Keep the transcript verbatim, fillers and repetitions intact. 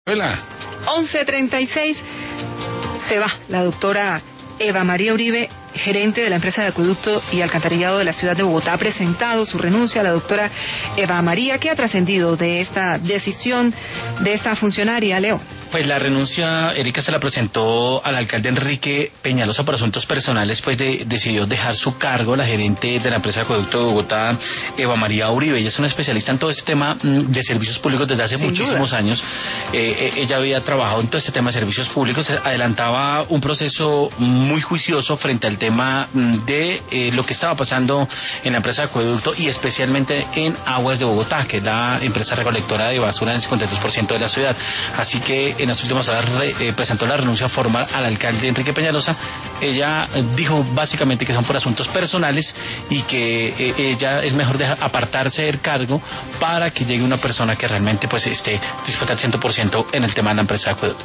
Hola. once treinta y seis, se va la doctora Eva María Uribe, gerente de la empresa de acueducto y alcantarillado de la ciudad de Bogotá. Ha presentado su renuncia a la doctora Eva María. ¿Qué ha trascendido de esta decisión de esta funcionaria, Leo? Pues la renuncia, Erika, se la presentó al alcalde Enrique Peñalosa por asuntos personales, pues de, decidió dejar su cargo la gerente de la empresa de acueducto de Bogotá, Eva María Uribe. Ella es una especialista en todo este tema de servicios públicos desde hace Sin muchísimos duda. años. Eh, ella había trabajado en todo este tema de servicios públicos, adelantaba un proceso muy juicioso frente al tema de eh, lo que estaba pasando en la empresa de acueducto y especialmente en Aguas de Bogotá, que es la empresa recolectora de basura en el cincuenta y dos por ciento de la ciudad. Así que en las últimas horas re, eh, presentó la renuncia formal al alcalde Enrique Peñalosa. Ella eh, dijo básicamente que son por asuntos personales y que eh, ella es mejor dejar, apartarse del cargo para que llegue una persona que realmente pues esté dispuesta al cien por ciento en el tema de la empresa de acueducto.